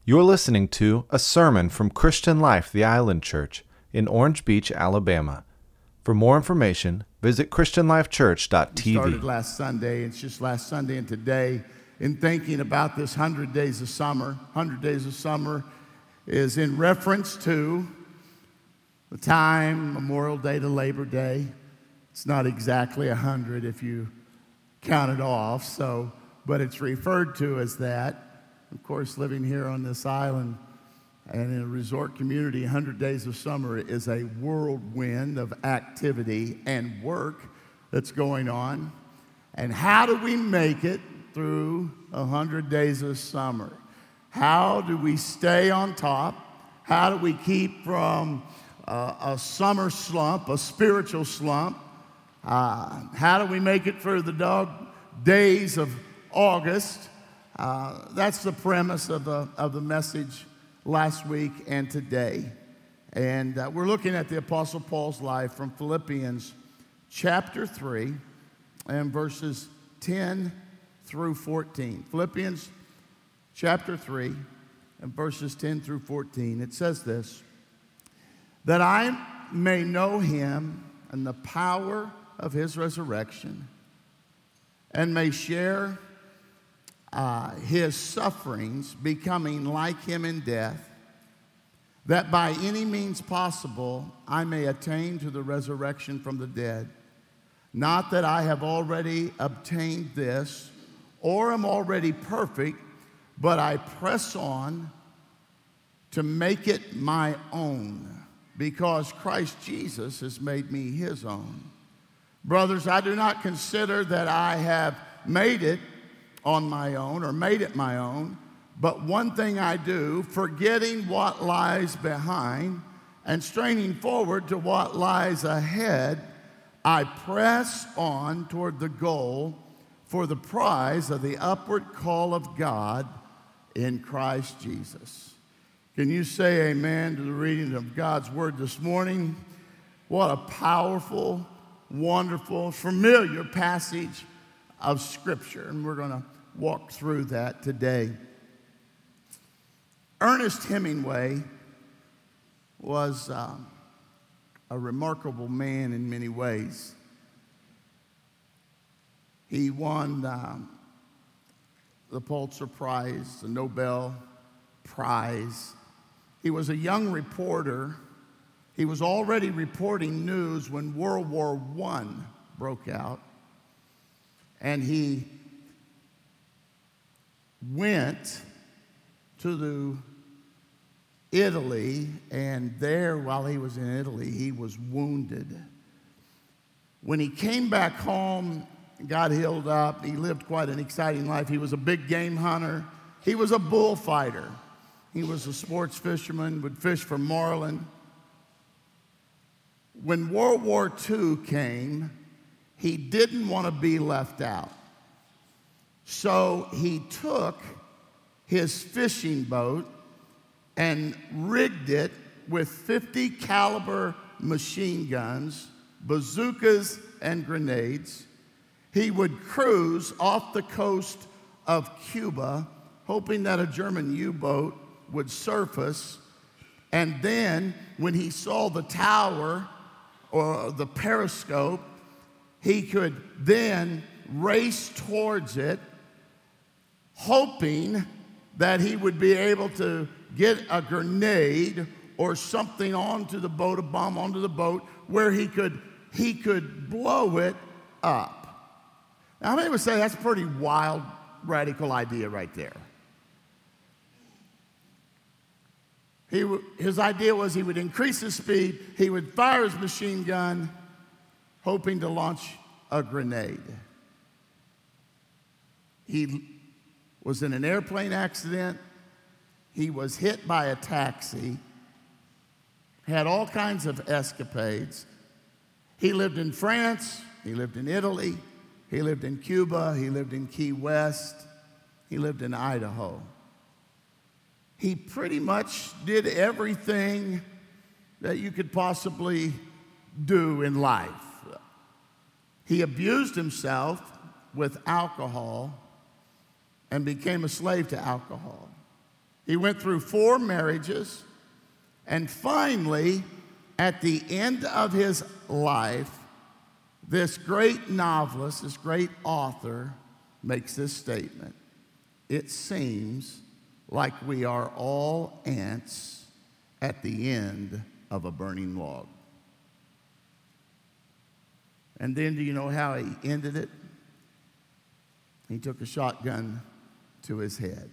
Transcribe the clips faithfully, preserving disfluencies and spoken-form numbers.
You're listening to a sermon from Christian Life, the Island Church in Orange Beach, Alabama. For more information, visit christian life church dot t v. We started last Sunday. It's just last Sunday and today in thinking about this one hundred days of summer. one hundred days of summer is in reference to the time, Memorial Day to Labor Day. It's not exactly one hundred if you count it off, so, but it's referred to as that. Of course, living here on this island and in a resort community, one hundred days of summer is a whirlwind of activity and work that's going on. And how do we make it through one hundred days of summer? How do we stay on top? How do we keep from uh, a summer slump, a spiritual slump? Uh, how do we make it through the dog days of August? Uh, that's the premise of the, of the message last week and today. And uh, we're looking at the Apostle Paul's life from Philippians chapter three and verses ten through fourteen. Philippians chapter three and verses ten through fourteen. It says this, that I may know him and the power of his resurrection and may share Uh, his sufferings, becoming like him in death, that by any means possible I may attain to the resurrection from the dead. Not that I have already obtained this or am already perfect, but I press on to make it my own, because Christ Jesus has made me his own. Brothers, I do not consider that I have made it on my own or made it my own, but one thing I do, forgetting what lies behind and straining forward to what lies ahead, I press on toward the goal for the prize of the upward call of God in Christ Jesus. Can you say amen to the reading of God's word this morning? What a powerful, wonderful, familiar passage of Scripture, and we're going to walk through that today. Ernest Hemingway was uh, a remarkable man in many ways. He won uh, the Pulitzer Prize, the Nobel Prize. He was a young reporter. He was already reporting news when World War One broke out. And he went to the Italy, and there, while he was in Italy, he was wounded. When he came back home, got healed up, he lived quite an exciting life. He was a big game hunter. He was a bullfighter. He was a sports fisherman, would fish for marlin. When World War Two came, he didn't want to be left out. So he took his fishing boat and rigged it with fifty caliber machine guns, bazookas, and grenades. He would cruise off the coast of Cuba, hoping that a German U-boat would surface. And then when he saw the tower or the periscope, he could then race towards it, hoping that he would be able to get a grenade or something onto the boat, a bomb onto the boat, where he could, he could blow it up. Now, many would say that's a pretty wild, radical idea right there. He, his idea was he would increase his speed, he would fire his machine gun, hoping to launch a grenade. He was in an airplane accident. He was hit by a taxi. Had all kinds of escapades. He lived in France. He lived in Italy. He lived in Cuba. He lived in Key West. He lived in Idaho. He pretty much did everything that you could possibly do in life. He abused himself with alcohol and became a slave to alcohol. He went through four marriages, and finally, at the end of his life, this great novelist, this great author, makes this statement: "It seems like we are all ants at the end of a burning log." And then do you know how he ended it? He took a shotgun to his head.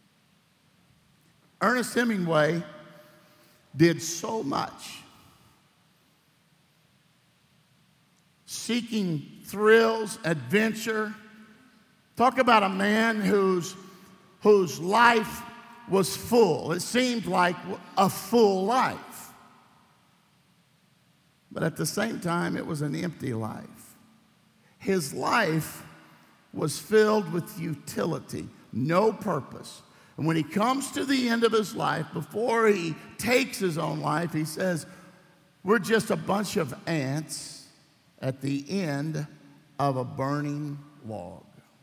Ernest Hemingway did so much seeking thrills, adventure. Talk about a man whose, whose life was full. It seemed like a full life. But at the same time, it was an empty life. His life was filled with futility, no purpose. And when he comes to the end of his life, before he takes his own life, he says, "We're just a bunch of ants at the end of a burning log."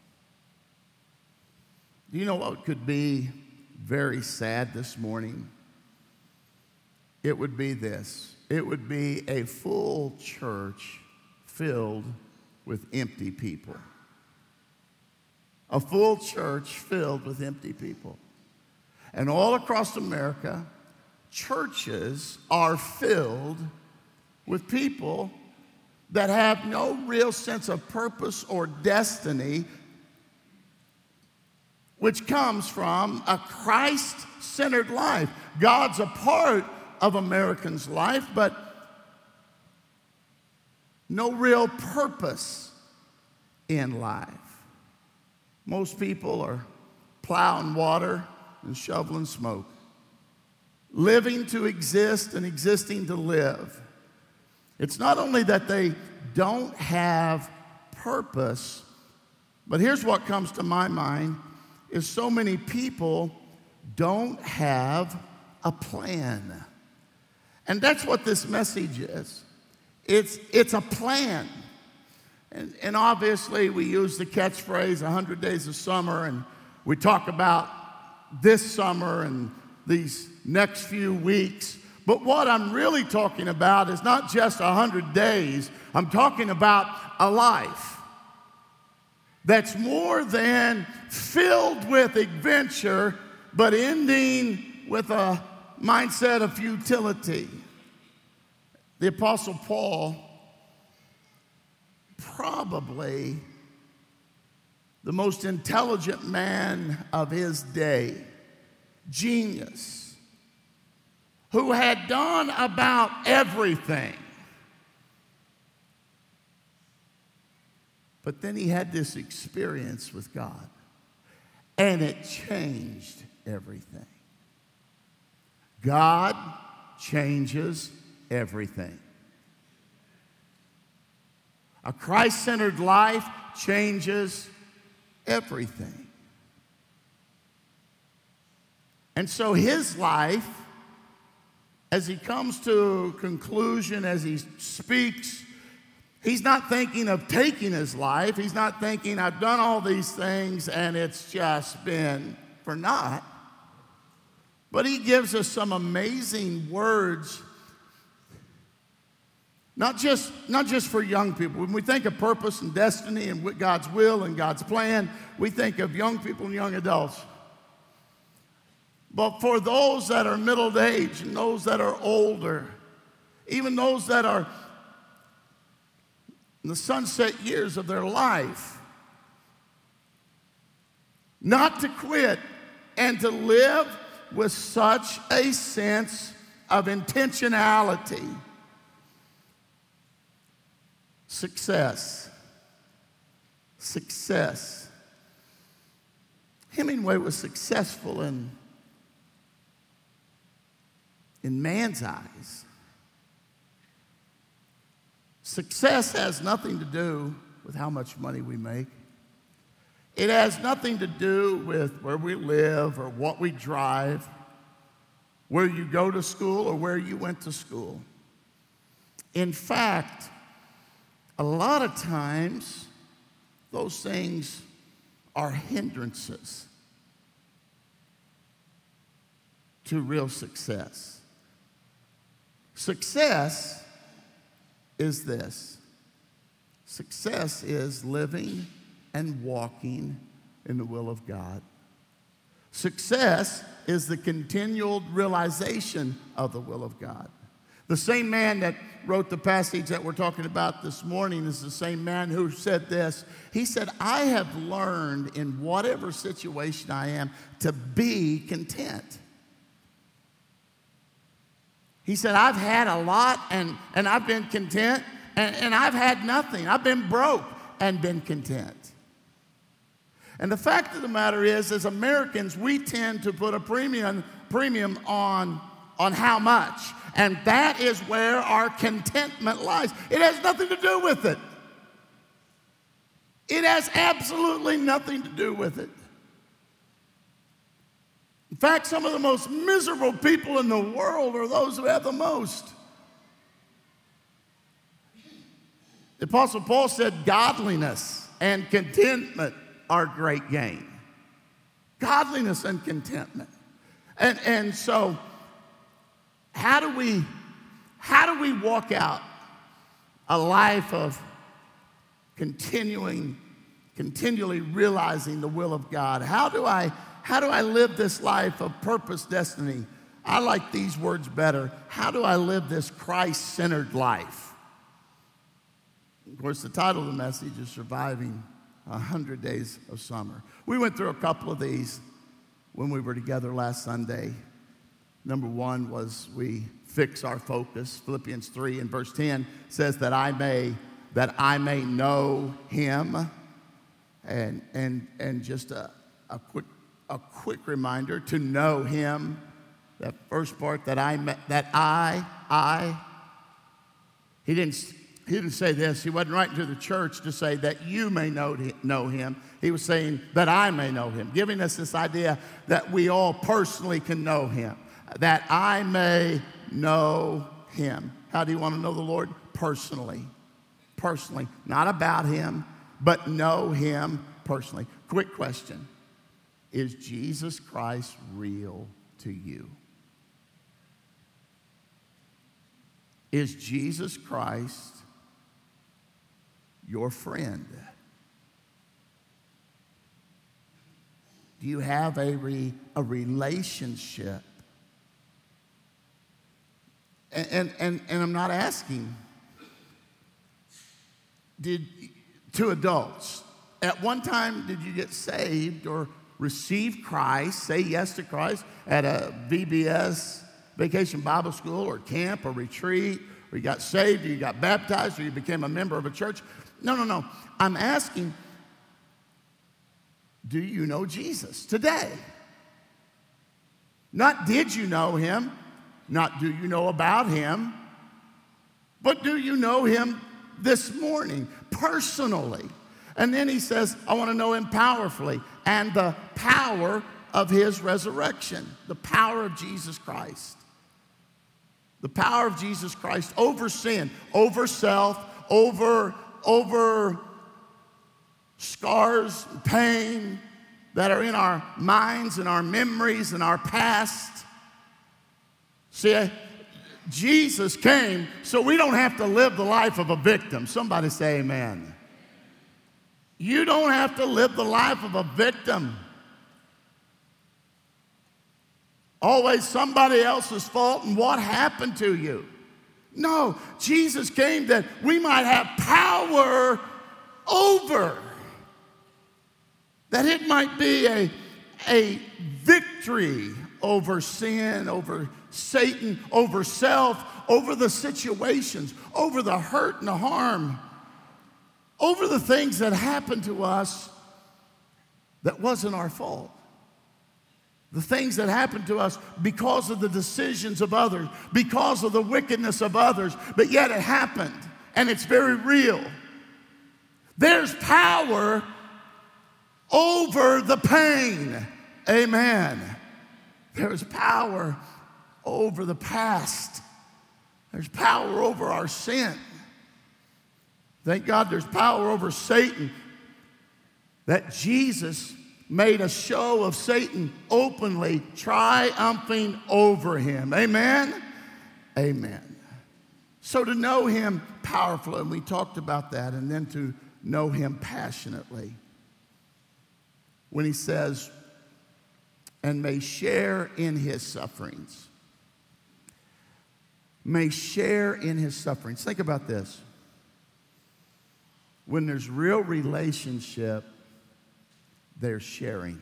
Do you know what could be very sad this morning? It would be this. It would be a full church filled with empty people. A full church filled with empty people. And all across America, churches are filled with people that have no real sense of purpose or destiny, which comes from a Christ-centered life. God's a part of Americans' life, but no real purpose in life. Most people are plowing water and shoveling smoke, living to exist and existing to live. It's not only that they don't have purpose, but here's what comes to my mind, is so many people don't have a plan. And that's what this message is. It's, it's a plan. And, and obviously we use the catchphrase, one hundred days of summer, and we talk about this summer and these next few weeks. But what I'm really talking about is not just one hundred days. I'm talking about a life that's more than filled with adventure, but ending with a mindset of futility. The Apostle Paul, probably the most intelligent man of his day, genius, who had done about everything. But then he had this experience with God, and it changed everything. God changes everything. A Christ-centered life changes everything. And so his life, as he comes to conclusion, as he speaks, he's not thinking of taking his life. He's not thinking, I've done all these things and it's just been for naught. But he gives us some amazing words, not just, not just for young people. When we think of purpose and destiny and God's will and God's plan, we think of young people and young adults. But for those that are middle-aged and those that are older, even those that are in the sunset years of their life, not to quit and to live with such a sense of intentionality. Success. Success. Hemingway was successful in, in man's eyes. Success has nothing to do with how much money we make. It has nothing to do with where we live or what we drive, where you go to school or where you went to school. In fact, a lot of times, those things are hindrances. to real success. Success is this. Success is living and walking in the will of God. Success is the continual realization of the will of God. The same man that wrote the passage that we're talking about this morning is the same man who said this. He said, I have learned in whatever situation I am to be content. He said, I've had a lot and, and I've been content, and, and I've had nothing. I've been broke and been content. And the fact of the matter is, as Americans, we tend to put a premium, premium on, on how much. And that is where our contentment lies. It has nothing to do with it. It has absolutely nothing to do with it. In fact, some of the most miserable people in the world are those who have the most. The Apostle Paul said godliness and contentment are great gain. Godliness and contentment. And, and so, how do we, how do we walk out a life of continuing, continually realizing the will of God? How do I, how do I live this life of purpose, destiny? I like these words better. How do I live this Christ-centered life? Of course, the title of the message is Surviving a Hundred Days of Summer. We went through a couple of these when we were together last Sunday. Number one was we fix our focus. Philippians three and verse ten says that I may that I may know him. And and and just a, a quick a quick reminder to know him. That first part that I that I I he didn't he didn't say this. He wasn't writing to the church to say that you may know know him. He was saying that I may know him, giving us this idea that we all personally can know him. That I may know him. How do you want to know the Lord? Personally. Personally. Not about him, but know him personally. Quick question. Is Jesus Christ real to you? Is Jesus Christ your friend? Do you have a, re, a relationship? And, and, and, and I'm not asking, did, to adults, at one time did you get saved or receive Christ, say yes to Christ at a V B S, Vacation Bible School, or camp or retreat, or you got saved, or you got baptized, or you became a member of a church? No, no, no. I'm asking, do you know Jesus today? Not did you know him? Not do you know about him, but do you know him this morning, personally? And then he says, I want to know him powerfully, and the power of his resurrection, the power of Jesus Christ. The power of Jesus Christ over sin, over self, over, over scars, pain that are in our minds and our memories and our past. See, Jesus came so we don't have to live the life of a victim. Somebody say amen. You don't have to live the life of a victim. Always somebody else's fault and what happened to you. No, Jesus came that we might have power over. That it might be a, a victory over sin, over Satan, over self, over the situations, over the hurt and the harm, over the things that happened to us that wasn't our fault. The things that happened to us because of the decisions of others, because of the wickedness of others, but yet it happened, and it's very real. There's power over the pain. Amen. There's power over the past. There's power over our sin. Thank God there's power over Satan. That Jesus made a show of Satan openly triumphing over him. Amen? Amen. So to know him powerfully, and we talked about that, and then to know him passionately. When he says, and may share in his sufferings. May share in his sufferings. Think about this. When there's real relationship, there's sharing.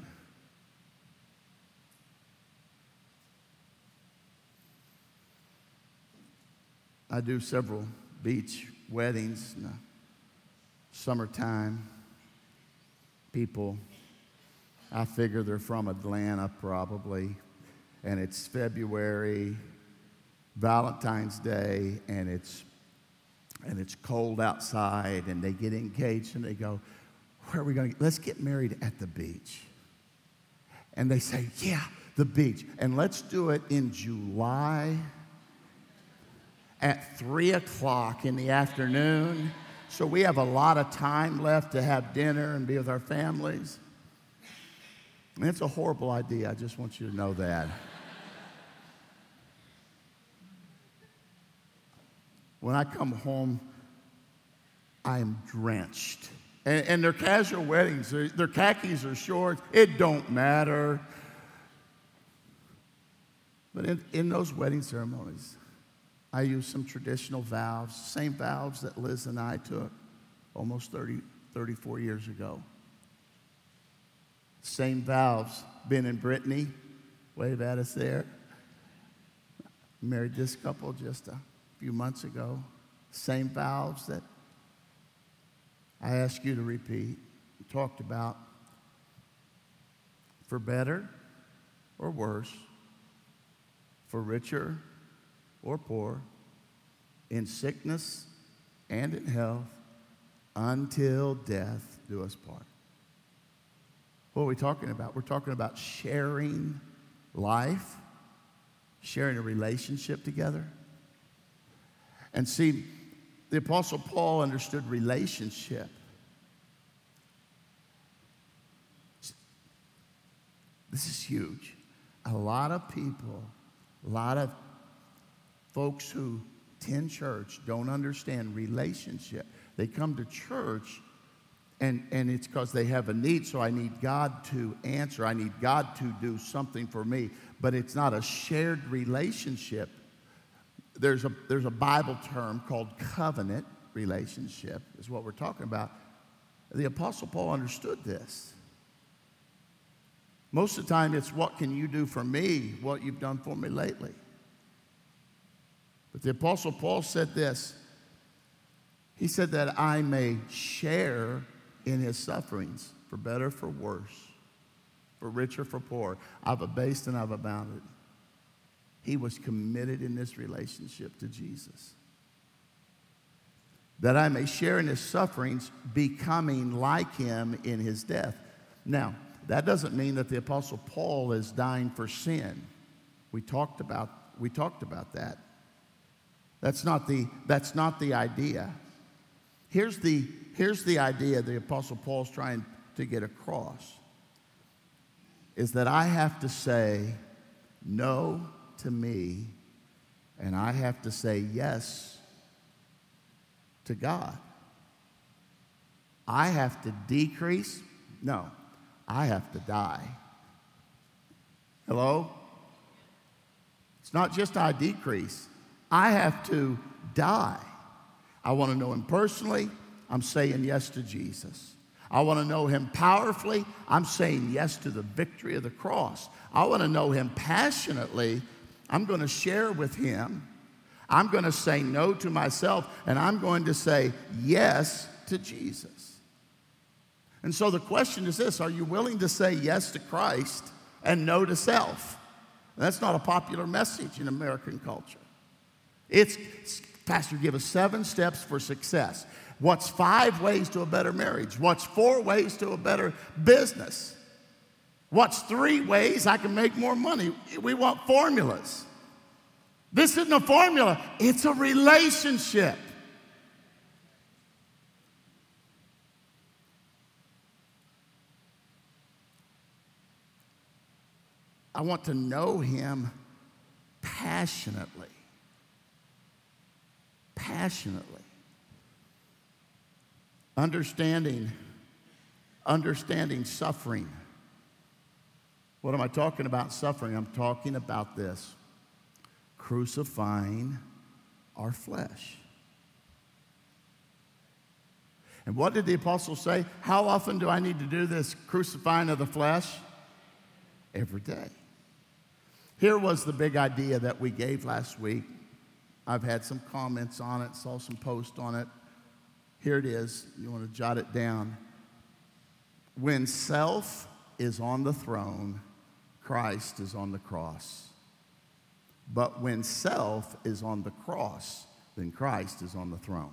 I do several beach weddings in the summertime. People, I figure they're from Atlanta probably, and it's February, Valentine's Day, and it's and it's cold outside, and they get engaged, and they go, where are we going to, let's get married at the beach. And they say, yeah, the beach. And let's do it in July at three o'clock in the afternoon. So we have a lot of time left to have dinner and be with our families. And it's a horrible idea. I just want you to know that. When I come home, I am drenched. And, and they're casual weddings. They're, they're khakis or shorts. It don't matter. But in, in those wedding ceremonies, I use some traditional vows, same vows that Liz and I took almost thirty, thirty-four years ago. Same vows. Ben and Brittany, wave at us there. Married this couple just a few months ago. Same vows that I ask you to repeat. We talked about for better or worse, for richer or poor, in sickness and in health, until death do us part. What are we talking about? We're talking about sharing life, sharing a relationship together. And see, the Apostle Paul understood relationship. This is huge. A lot of people, a lot of folks who attend church don't understand relationship. They come to church and, and it's because they have a need, so I need God to answer. I need God to do something for me. But it's not a shared relationship. There's a, there's a Bible term called covenant relationship, is what we're talking about. The Apostle Paul understood this. Most of the time, it's what can you do for me, what you've done for me lately. But the Apostle Paul said this. He said that I may share in his sufferings, for better, for worse, for richer, for poor. I've abased and I've abounded. He was committed in this relationship to Jesus. That I may share in his sufferings, becoming like him in his death. Now, that doesn't mean that the Apostle Paul is dying for sin. We talked about, we talked about that. That's not the, that's not the idea. Here's the, here's the idea the Apostle Paul's trying to get across. Is that I have to say no to me, and I have to say yes to God. I have to decrease. No, I have to die. Hello? It's not just I decrease. I have to die. I want to know him personally. I'm saying yes to Jesus. I want to know him powerfully. I'm saying yes to the victory of the cross. I want to know him passionately. I'm going to share with him. I'm going to say no to myself, and I'm going to say yes to Jesus. And so the question is this: are you willing to say yes to Christ and no to self? That's not a popular message in American culture. It's, Pastor, give us seven steps for success. What's five ways to a better marriage? What's four ways to a better business? What's three ways I can make more money? We want formulas. This isn't a formula. It's a relationship. I want to know him passionately. Passionately. Understanding, understanding suffering. What am I talking about suffering? I'm talking about this. Crucifying our flesh. And what did the apostle say? How often do I need to do this crucifying of the flesh? Every day. Here was the big idea that we gave last week. I've had some comments on it, saw some posts on it. Here it is. You want to jot it down. When self is on the throne, Christ is on the cross. But when self is on the cross, then Christ is on the throne.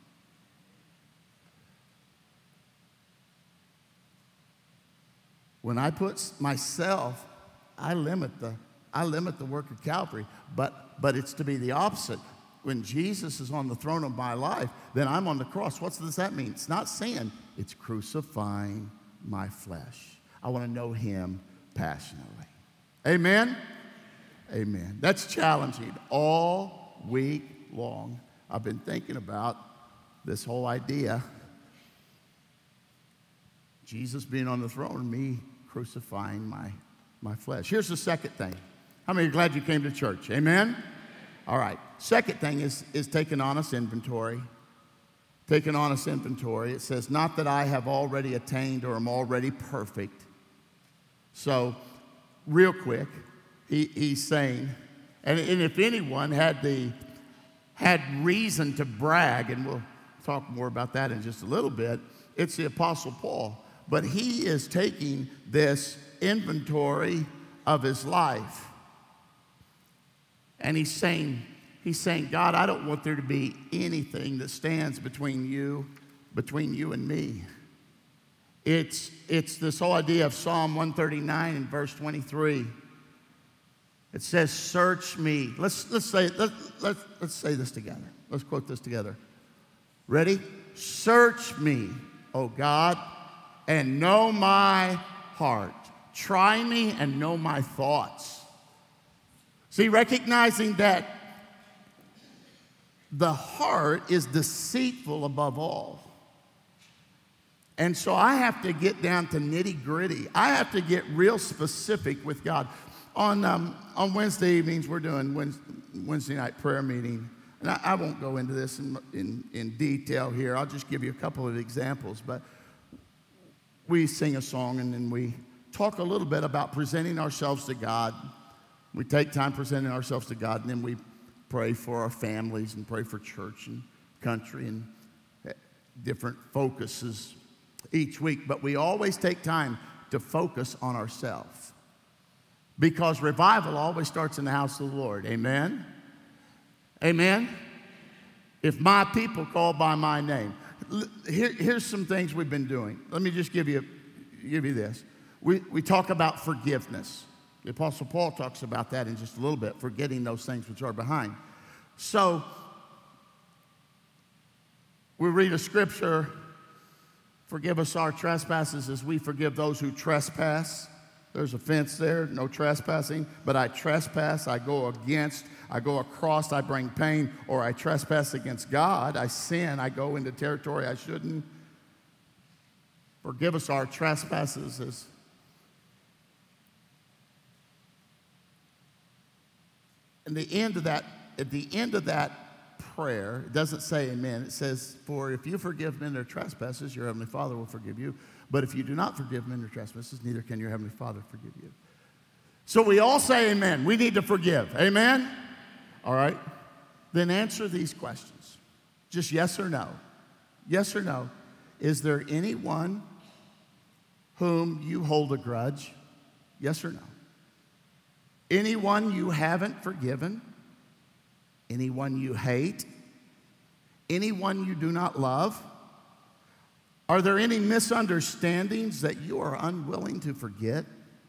When I put myself, I limit the, I limit the work of Calvary, but, but it's to be the opposite. When Jesus is on the throne of my life, then I'm on the cross. What does that mean? It's not sin, it's crucifying my flesh. I want to know him passionately. Amen? Amen. That's challenging. All week long, I've been thinking about this whole idea. Jesus being on the throne and me crucifying my, my flesh. Here's the second thing. How many are glad you came to church? Amen? All right. Second thing is, is take an honest inventory. Take an honest inventory. It says, not that I have already attained or am already perfect. So, real quick, he, he's saying, and, and if anyone had the had reason to brag, and we'll talk more about that in just a little bit, it's the Apostle Paul. But he is taking this inventory of his life. And he's saying, he's saying, God, I don't want there to be anything that stands between you, between you and me. It's, it's this whole idea of Psalm one thirty-nine and verse twenty-three. It says, search me. Let's, let's, say, let, let, let's say this together. Let's quote this together. Ready? Search me, O God, and know my heart. Try me and know my thoughts. See, recognizing that the heart is deceitful above all. And so I have to get down to nitty gritty. I have to get real specific with God. On, um, on Wednesday evenings, we're doing Wednesday, Wednesday night prayer meeting. And I, I won't go into this in, in, in detail here. I'll just give you a couple of examples. But we sing a song and then we talk a little bit about presenting ourselves to God. We take time presenting ourselves to God, and then we pray for our families and pray for church and country and different focuses each week. But we always take time to focus on ourselves, because revival always starts in the house of the Lord. Amen? Amen? If my people call by my name. Here, here's some things we've been doing. Let me just give you, give you this. We, we talk about forgiveness. The Apostle Paul talks about that in just a little bit, forgetting those things which are behind. So, we read a scripture, forgive us our trespasses as we forgive those who trespass. There's offense there, no trespassing. But I trespass, I go against, I go across, I bring pain, or I trespass against God. I sin, I go into territory I shouldn't. Forgive us our trespasses as And the end of that, at the end of that prayer, it doesn't say amen. It says, for if you forgive men their trespasses, your heavenly Father will forgive you. But if you do not forgive men their trespasses, neither can your heavenly Father forgive you. So we all say amen. We need to forgive. Amen? All right. Then answer these questions. Just yes or no. Yes or no. Is there anyone whom you hold a grudge? Yes or no. Anyone you haven't forgiven? Anyone you hate? Anyone you do not love? Are there any misunderstandings that you are unwilling to forget?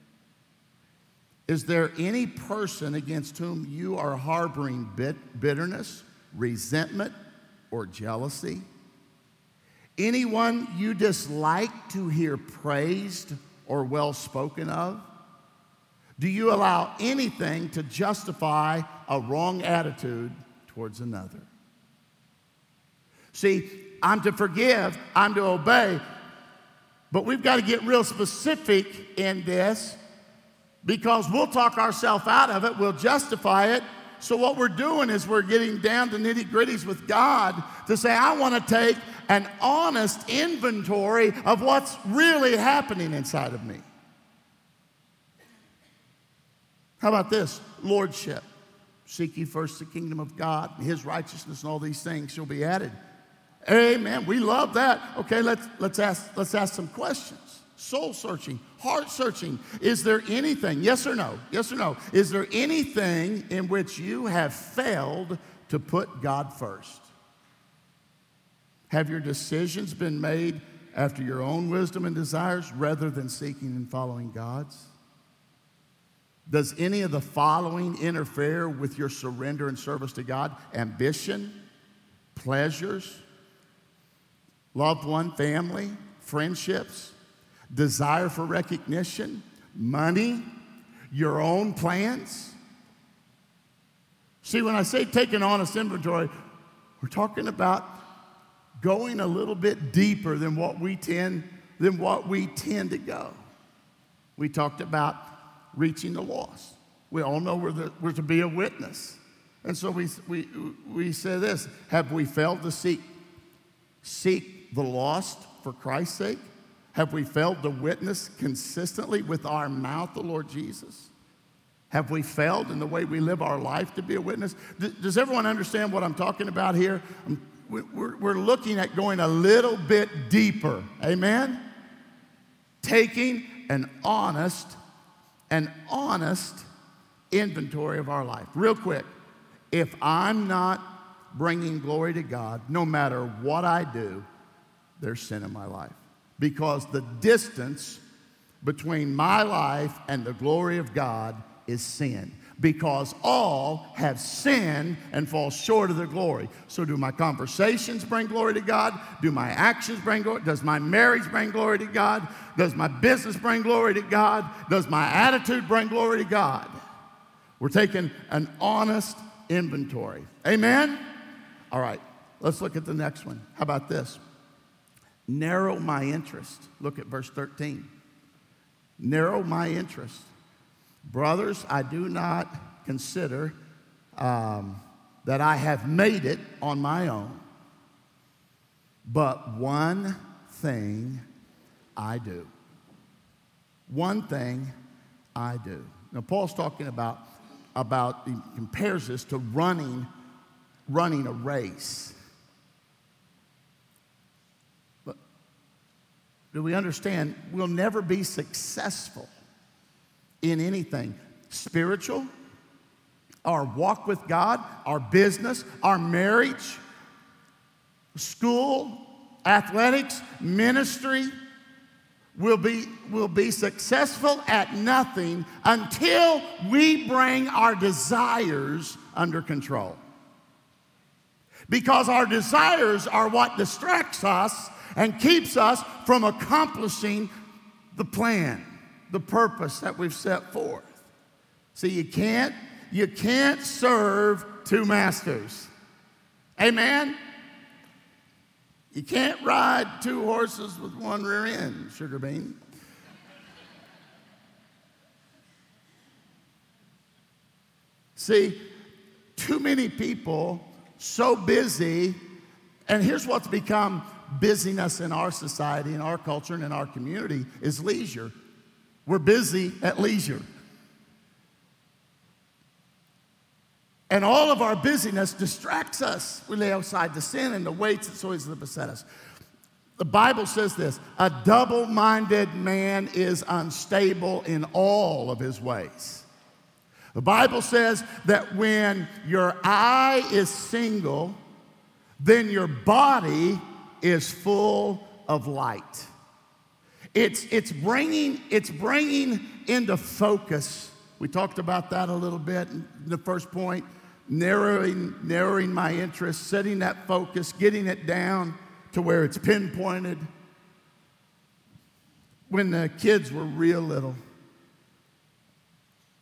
Is there any person against whom you are harboring bit- bitterness, resentment, or jealousy? Anyone you dislike to hear praised or well spoken of? Do you allow anything to justify a wrong attitude towards another? See, I'm to forgive, I'm to obey, but we've got to get real specific in this because we'll talk ourselves out of it, we'll justify it. So what we're doing is we're getting down to nitty-gritties with God to say, I want to take an honest inventory of what's really happening inside of me. How about this? Lordship. Seek ye first the kingdom of God, and his righteousness, and all these things shall be added. Amen. We love that. Okay, let's, let's, ask, let's ask some questions. Soul searching, heart searching. Is there anything, yes or no, yes or no, is there anything in which you have failed to put God first? Have your decisions been made after your own wisdom and desires rather than seeking and following God's? Does any of the following interfere with your surrender and service to God? Ambition, pleasures, loved one, family, friendships, desire for recognition, money, your own plans? See, when I say take an honest inventory, we're talking about going a little bit deeper than what we tend, than what we tend to go. We talked about reaching the lost. We all know we're, the, we're to be a witness. And so we, we, we say this, have we failed to seek, seek the lost for Christ's sake? Have we failed to witness consistently with our mouth the Lord Jesus? Have we failed in the way we live our life to be a witness? Does everyone understand what I'm talking about here? We're, we're looking at going a little bit deeper. Amen? Taking an honest, an honest inventory of our life. Real quick, if I'm not bringing glory to God, no matter what I do, there's sin in my life. Because the distance between my life and the glory of God is sin. Because all have sinned and fall short of the glory. So do my conversations bring glory to God? Do my actions bring glory? Does my marriage bring glory to God? Does my business bring glory to God? Does my attitude bring glory to God? We're taking an honest inventory. Amen? All right, let's look at the next one. How about this? Narrow my interest. Look at verse thirteen. Narrow my interest. Brothers, I do not consider um, that I have made it on my own, but one thing I do. One thing I do. Now, Paul's talking about, about he compares this to running, running a race. But do we understand? We'll never be successful in anything spiritual, our walk with God, our business, our marriage, school, athletics, ministry. We'll be, we'll be successful at nothing until we bring our desires under control. Because our desires are what distracts us and keeps us from accomplishing the plan, the purpose that we've set forth. See, you can't, you can't serve two masters. Amen? You can't ride two horses with one rear end, sugar bean. See, too many people so busy, and here's what's become busyness in our society, in our culture, and in our community is leisure. We're busy at leisure. And all of our busyness distracts us. We lay aside the sin and the weights that so easily beset us. The Bible says this, a double-minded man is unstable in all of his ways. The Bible says that when your eye is single, then your body is full of light. It's, it's, bringing, it's bringing into focus. We talked about that a little bit in the first point, narrowing, narrowing my interest, setting that focus, getting it down to where it's pinpointed. When the kids were real little,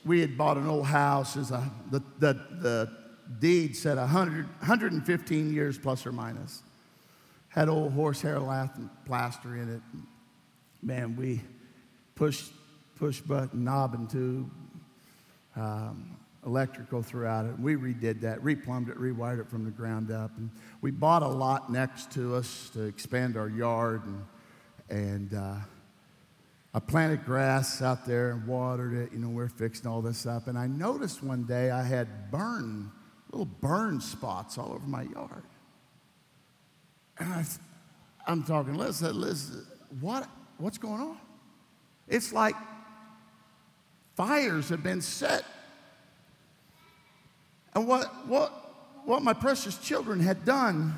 we had bought an old house. As a, the, the, the deed said one hundred, one hundred fifteen years plus or minus. Had old horsehair lath and plaster in it. Man, we pushed push button, knob and tube, um, electrical throughout it. We redid that, replumbed it, rewired it from the ground up. And we bought a lot next to us to expand our yard. And, and uh, I planted grass out there and watered it. You know, we're fixing all this up. And I noticed one day I had burn, little burn spots all over my yard. And I, I'm talking, Liz, Liz, what, what's going on? It's like fires have been set. And what, what, what my precious children had done,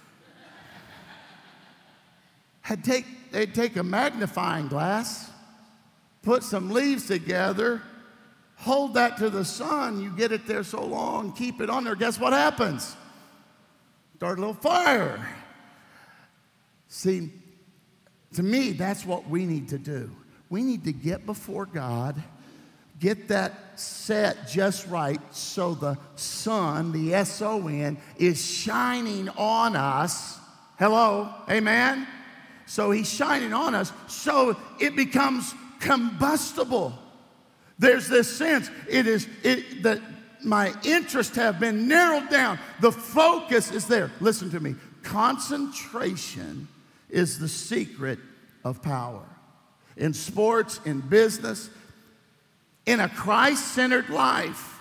had take, they'd take a magnifying glass, put some leaves together, hold that to the sun, you get it there so long, keep it on there, guess what happens? Start a little fire. See, to me, that's what we need to do. We need to get before God, get that set just right so the sun, the S O N, is shining on us. Hello, amen? So he's shining on us so it becomes combustible. There's this sense, it is it, that my interests have been narrowed down. The focus is there. Listen to me. Concentration is the secret of power. In sports, in business, in a Christ-centered life.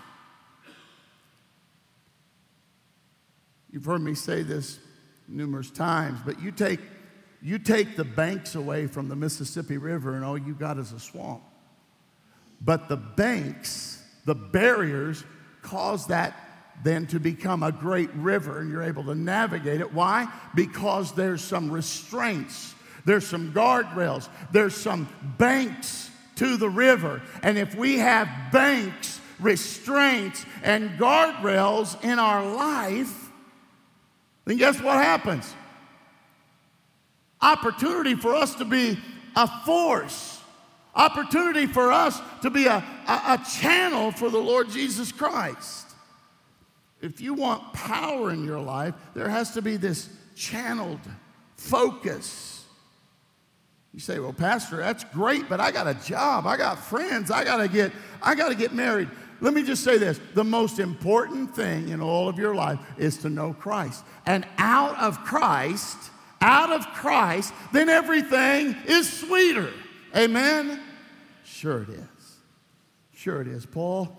You've heard me say this numerous times, but you take, you take the banks away from the Mississippi River and all you got is a swamp. But the banks, the barriers, cause that then to become a great river, and you're able to navigate it. Why? Because there's some restraints. There's some guardrails. There's some banks to the river. And if we have banks, restraints, and guardrails in our life, then guess what happens? Opportunity for us to be a force. Opportunity for us to be a, a, a channel for the Lord Jesus Christ. If you want power in your life, there has to be this channeled focus. You say, well, Pastor, that's great, but I got a job, I got friends, I gotta get, I gotta get married. Let me just say this. The most important thing in all of your life is to know Christ. And out of Christ, out of Christ, then everything is sweeter. Amen? Sure it is. Sure it is. Paul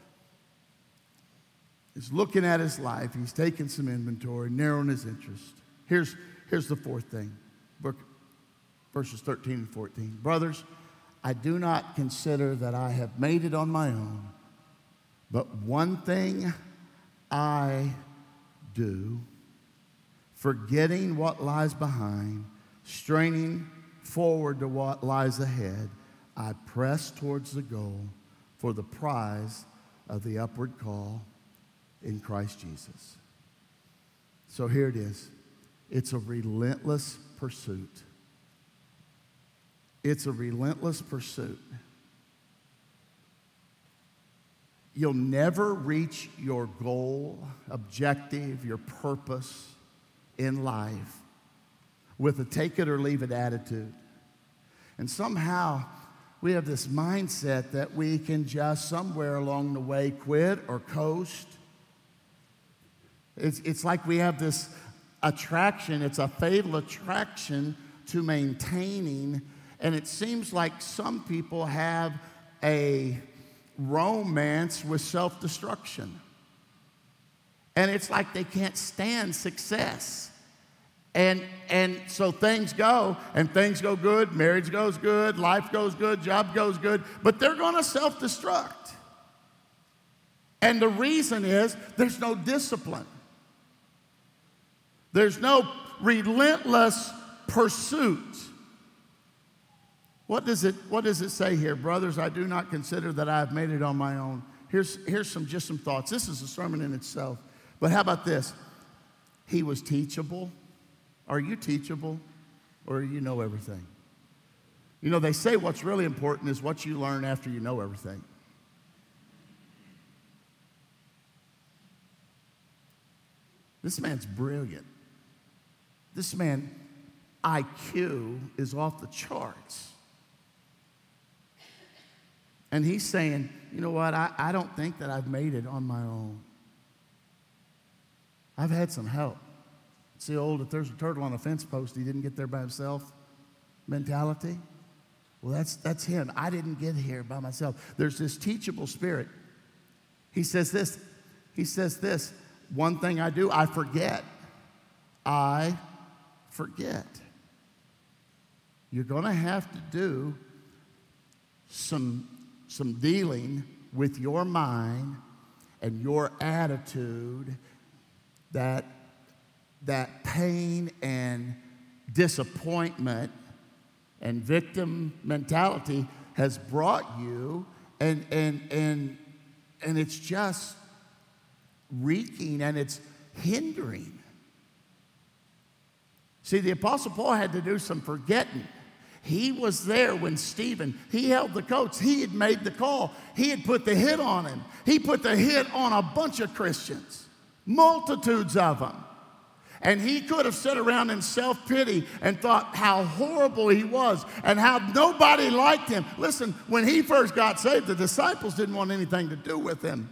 is looking at his life. He's taking some inventory, narrowing his interest. Here's, here's the fourth thing. Verses thirteen and fourteen. Brothers, I do not consider that I have made it on my own, but one thing I do, forgetting what lies behind, straining forward to what lies ahead, I press towards the goal for the prize of the upward call in Christ Jesus. So here it is. It's a relentless pursuit. It's a relentless pursuit. You'll never reach your goal, objective, your purpose in life with a take it or leave it attitude. And somehow we have this mindset that we can just somewhere along the way quit or coast. It's, it's like we have this attraction, it's a fatal attraction to maintaining. And it seems like some people have a romance with self-destruction. And it's like they can't stand success. And, and so things go, and things go good, marriage goes good, life goes good, job goes good, but they're going to self-destruct. And the reason is there's no discipline. There's no relentless pursuit. What does it, what does it say here? Brothers, I do not consider that I have made it on my own. Here's, here's some, just some thoughts. This is a sermon in itself. But how about this? He was teachable. Are you teachable? Or you know everything? You know, they say what's really important is what you learn after you know everything. This man's brilliant. This man, I Q is off the charts. And he's saying, you know what, I, I don't think that I've made it on my own. I've had some help. It's the old, if there's a turtle on a fence post, he didn't get there by himself mentality. Well, that's, that's him. I didn't get here by myself. There's this teachable spirit. He says this, he says this, one thing I do, I forget. I forget. You're going to have to do some, some dealing with your mind and your attitude that, that pain and disappointment and victim mentality has brought you, and, and, and, and it's just reeking and it's hindering. See, the Apostle Paul had to do some forgetting. He was there when Stephen, he held the coats. He had made the call. He had put the hit on him. He put the hit on a bunch of Christians, multitudes of them. And he could have sat around in self-pity and thought how horrible he was and how nobody liked him. Listen, when he first got saved, the disciples didn't want anything to do with him.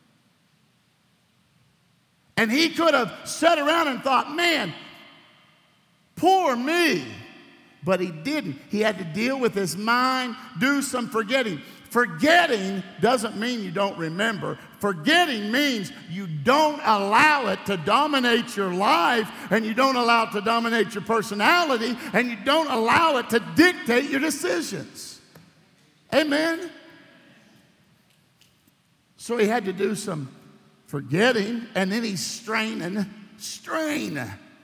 And he could have sat around and thought, man, poor me. But he didn't. He had to deal with his mind, do some forgetting. Forgetting doesn't mean you don't remember. Forgetting means you don't allow it to dominate your life, and you don't allow it to dominate your personality, and you don't allow it to dictate your decisions. Amen? So he had to do some forgetting, and then he's straining, strain.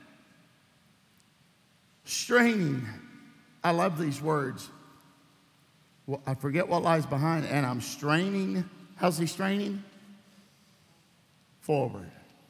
Straining. I love these words. Well, I forget what lies behind, and I'm straining. How's he straining? Forward.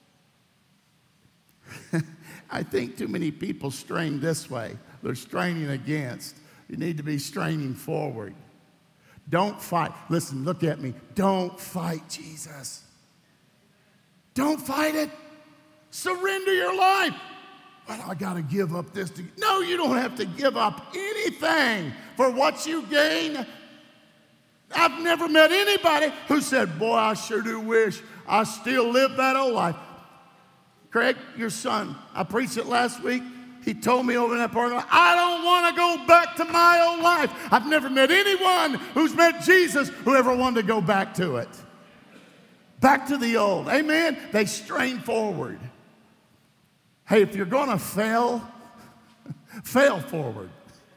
I think too many people strain this way. They're straining against. You need to be straining forward. Don't fight. Listen, look at me. Don't fight Jesus. Don't fight it. Surrender your life. Well, I got to give up this. To... No, you don't have to give up anything for what you gain. I've never met anybody who said, boy, I sure do wish I still lived that old life. Craig, your son, I preached it last week. He told me over in that part of life, I don't want to go back to my old life. I've never met anyone who's met Jesus who ever wanted to go back to it. Back to the old. Amen? They strain forward. Hey, if you're going to fail, fail forward.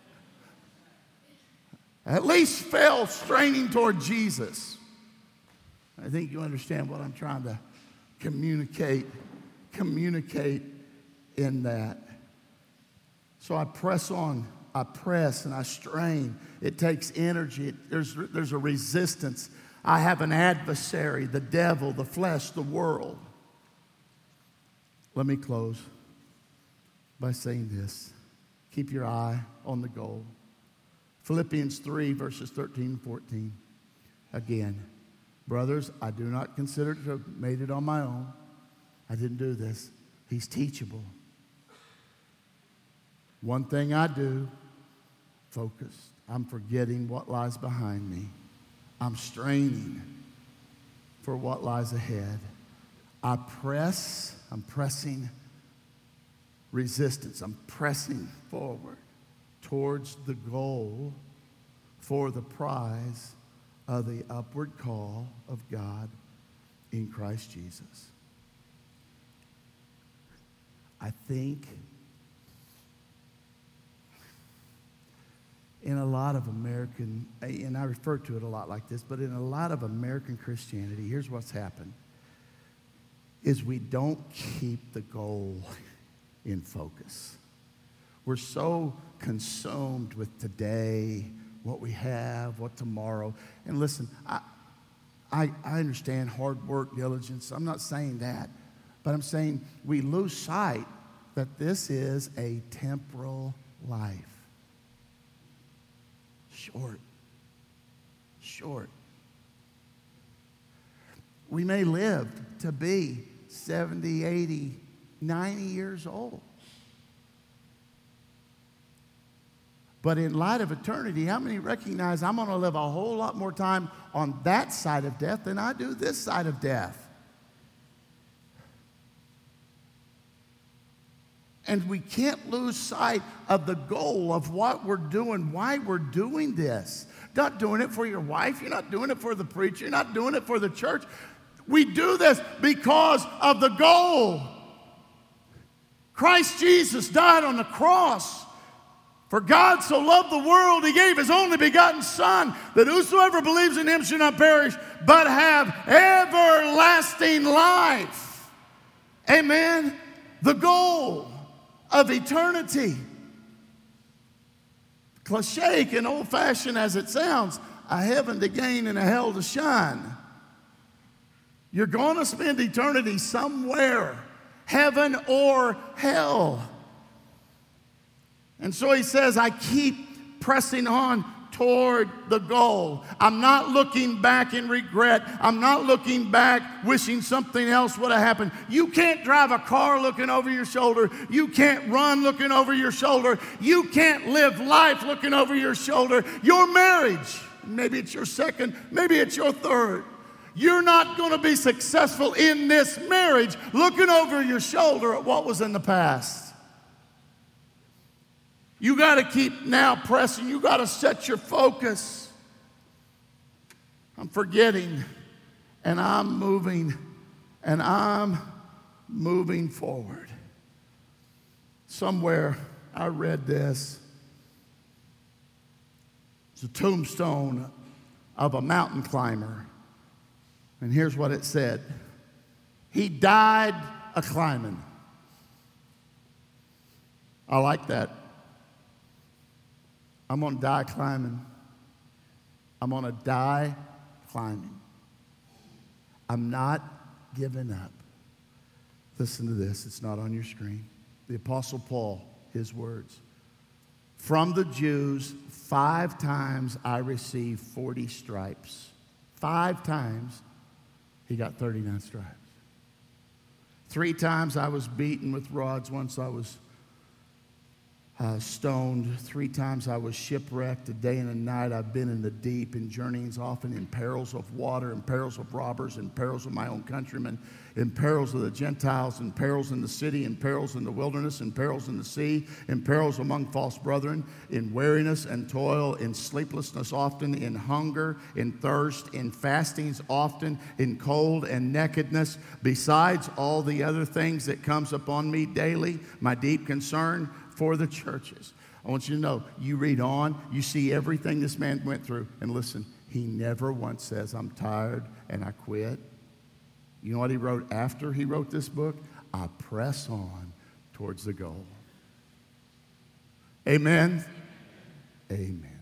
At least fail straining toward Jesus. I think you understand what I'm trying to communicate, communicate in that. So I press on, I press and I strain. It takes energy. It, there's, there's a resistance. I have an adversary, the devil, the flesh, the world. Let me close by saying this. Keep your eye on the goal. Philippians three, verses thirteen and fourteen. Again, brothers, I do not consider to have made it on my own. I didn't do this. He's teachable. One thing I do, focused. I'm forgetting what lies behind me. I'm straining for what lies ahead. I press, I'm pressing resistance. I'm pressing forward towards the goal for the prize of the upward call of God in Christ Jesus. I think in a lot of American, and I refer to it a lot like this, but in a lot of American Christianity, here's what's happened, is we don't keep the goal in focus. We're so consumed with today, what we have, what tomorrow. And listen, I, I, I understand hard work, diligence. I'm not saying that. But I'm saying we lose sight that this is a temporal life. Short. Short. We may live to be seventy, eighty, ninety years old. But in light of eternity, how many recognize I'm going to live a whole lot more time on that side of death than I do this side of death? And we can't lose sight of the goal of what we're doing, why we're doing this. Not doing it for your wife. You're not doing it for the preacher. You're not doing it for the church. We do this because of the goal. Christ Jesus died on the cross. For God so loved the world, he gave his only begotten Son, that whosoever believes in him should not perish, but have everlasting life. Amen? The goal of eternity. Cliche and old-fashioned as it sounds, a heaven to gain and a hell to shine. You're going to spend eternity somewhere, heaven or hell. And so he says, I keep pressing on toward the goal. I'm not looking back in regret. I'm not looking back wishing something else would have happened. You can't drive a car looking over your shoulder. You can't run looking over your shoulder. You can't live life looking over your shoulder. Your marriage, maybe it's your second, maybe it's your third. You're not going to be successful in this marriage looking over your shoulder at what was in the past. You got to keep now pressing. You got to set your focus. I'm forgetting, and I'm moving, and I'm moving forward. Somewhere I read this. It's a tombstone of a mountain climber. And here's what it said. He died a climbing. I like that. I'm going to die climbing. I'm going to die climbing. I'm not giving up. Listen to this. It's not on your screen. The Apostle Paul, his words. From the Jews, five times I received forty stripes. Five times he got thirty-nine stripes. Three times I was beaten with rods. Once I was Uh, stoned. Three times I was shipwrecked. A day and a night I've been in the deep, in journeyings often, in perils of water, in perils of robbers, in perils of my own countrymen, in perils of the Gentiles, in perils in the city, in perils in the wilderness, in perils in the sea, in perils among false brethren, in weariness and toil, in sleeplessness often, in hunger, in thirst, in fastings often, in cold and nakedness, besides all the other things that comes upon me daily, my deep concern for the churches. I want you to know, you read on, you see everything this man went through, and listen, he never once says, I'm tired and I quit. You know what he wrote after he wrote this book? I press on towards the goal. Amen? Amen.